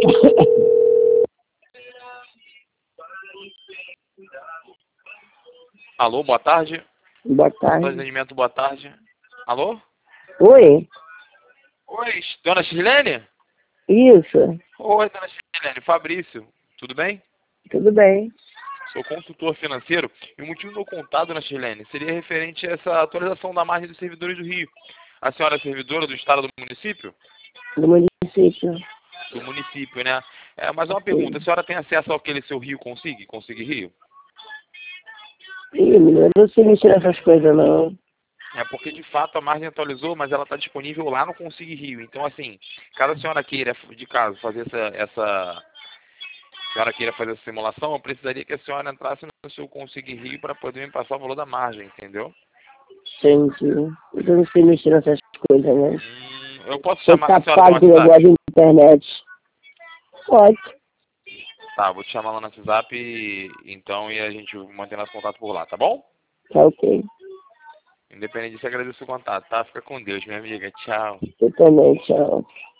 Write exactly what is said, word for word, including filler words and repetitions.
Alô, boa tarde. Boa tarde. Atendimento, boa tarde. Alô? Oi? Oi, dona Shirlene? Isso. Oi, dona Shirlene, Fabrício. Tudo bem? Tudo bem. Sou consultor financeiro e o motivo do meu contato, dona Shirlene, seria referente a essa atualização da margem dos servidores do Rio. A senhora é servidora do estado do município? Do município. Do município, né? É, mas uma Sim. pergunta, a senhora tem acesso àquele seu Rio Consigue? Consigue Rio? Ih, menina, eu não sei mexer nessas coisas, não. É porque, de fato, a margem atualizou, mas ela está disponível lá no Consigue Rio. Então, assim, caso a senhora queira, de caso, fazer essa, essa... A senhora queira fazer essa simulação, eu precisaria que a senhora entrasse no seu Consigue Rio para poder me passar o valor da margem, entendeu? Gente, eu não sei mexer nessas coisas, né? Hum, eu posso Sou chamar... A senhora capaz tem de um negócio WhatsApp? de internet. Pode. Tá, vou te chamar lá no WhatsApp e, então, e a gente mantém nosso contato por lá, tá bom? Tá ok. Independente disso, agradeço o contato, tá? Fica com Deus, minha amiga. Tchau. Eu também, tchau.